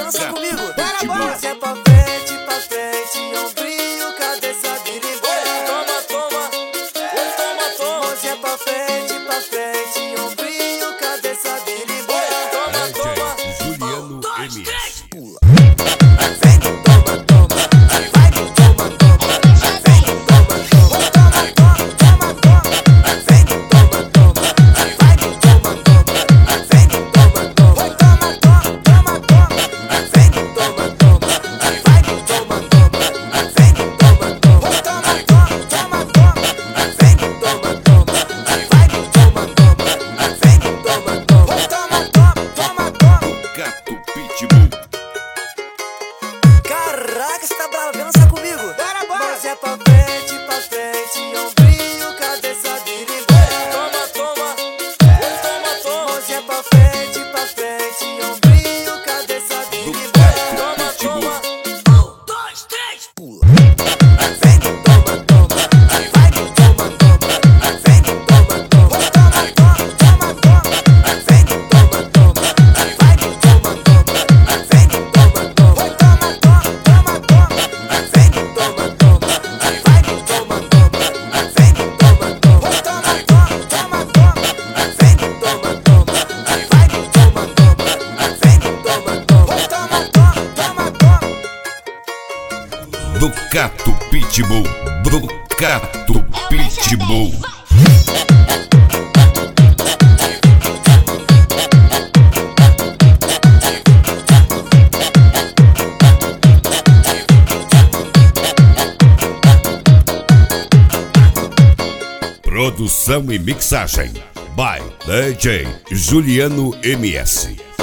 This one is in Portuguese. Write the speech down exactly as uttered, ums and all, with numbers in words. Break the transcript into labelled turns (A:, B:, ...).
A: dança comigo.
B: Bora, bora.
A: Mãozinha pra frente, pra frente, ombrinho, cabeça, birimbora.
B: Toma, toma, toma, toma.
A: Mãozinha pra frente, pra frente, ombrinho, cabeça, birimbora.
B: Toma, toma.
C: Juliano M S.
A: Pula. Vem, toma, toma. Vai, toma, toma. Vem, toma, toma. Toma, toma, toma. Vem, toma, toma. Vai, toma, toma. Vem, toma, toma. Toma, toma, toma, toma. Vem, toma, toma. Vai, toma, toma. Vem, toma, toma. Toma, toma, toma, toma. Vem, toma, toma. Vai, toma, toma. Vem, toma, toma. Toma, toma, toma, toma.
C: Gato Pitbull.
A: Caraca, você tá brava, vem dançar comigo.
B: Bora, bora.
A: Mãozinha pra frente, pra frente, ombrinho, cabeça, birimbora.
B: Toma, toma, toma, toma.
A: Mãozinha pra frente, pra frente, ombrinho, cabeça, birimbora.
B: Toma, toma.
A: Um, dois, três, pula. Vem, toma, toma. Vai, toma, toma. Vem, toma, toma. Toma, toma, toma, toma. Vem, toma, toma. Vai, toma, toma. Vem, toma, toma. Toma, toma, toma, toma. Vem, toma, toma. Vai, toma, toma. Vem, toma, toma. Toma, toma, toma, toma. Vem, toma, toma. Vai, toma, toma. Vem, toma, toma. Toma, toma, toma, toma.
C: Do Gato Pitbull. Do Gato Pitbull. Produção e mixagem by D J Juliano M S.